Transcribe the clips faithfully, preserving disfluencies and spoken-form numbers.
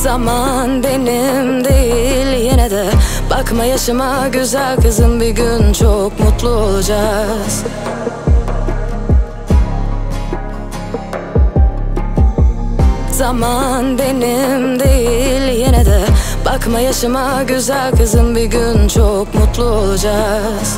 Zaman benim değil yine de. Bakma yaşıma güzel kızım, bir gün çok mutlu olacağız. Zaman benim değil yine de. Bakma yaşıma güzel kızım, bir gün çok mutlu olacağız.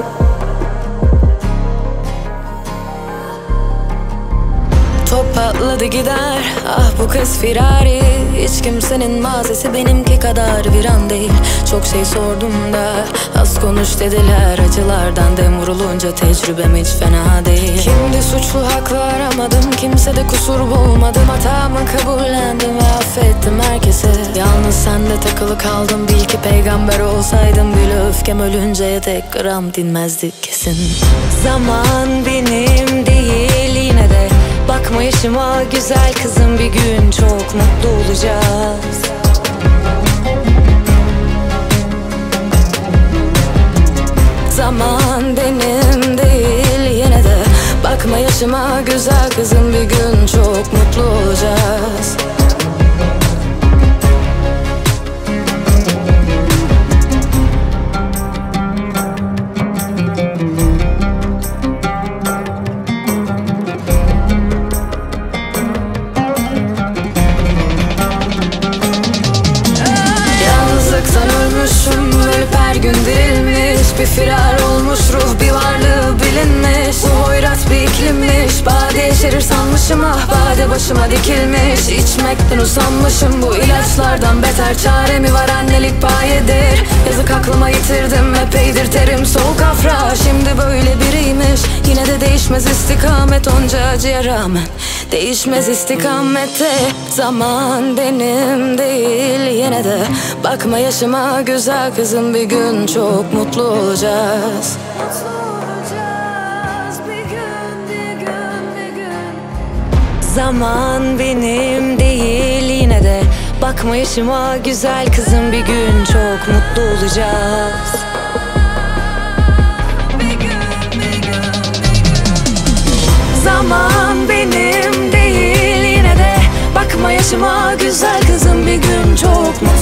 Top patladı gider, ah bu kız firari. Hiç kimsenin mazisi benimki kadar viran değil. Çok şey sordum da az konuş dediler. Acılardan dem vurulunca tecrübem hiç fena değil. Kimdi suçlu, haklı aramadım, kimsede kusur bulmadım. Hatamı kabullendim ve affettim herkese. Yalnız sende takılı kaldım, bil ki peygamber olsaydım bile öfkem ölünceye tek gram dinmezdi kesin. Zaman benim değil yine de. Bakma yaşıma güzel kızım, bir gün çok mutlu olacağız. Zaman benim değil yine de. Bakma yaşıma güzel kızım, bir gün çok mutlu olacağız. Ölüp her gün dirilmiş, bir firar olmuş ruh, bir varlığı bilinmiş. Bu hoyrat bir iklimmiş, bade yeşerir sanmışım, ah bade başıma dikilmiş. İçmekten usanmışım, bu ilaçlardan beter çare mi var, annelik payedir. Yazık aklıma yitirdim, epeydir terim soğuk afra. Şimdi böyle biriymiş, yine de değişmez istikamet. Onca acıya rağmen değişmez istikamette. Zaman benim değil yine de. Bakma yaşıma güzel kızım, bir gün çok mutlu olacağız. Zaman benim değil yine de. Bakma yaşıma güzel kızım, bir gün çok mutlu olacağız. Zaman benim değil yine de. Bakma yaşıma güzel kızım, bir gün çok mutlu olacağız.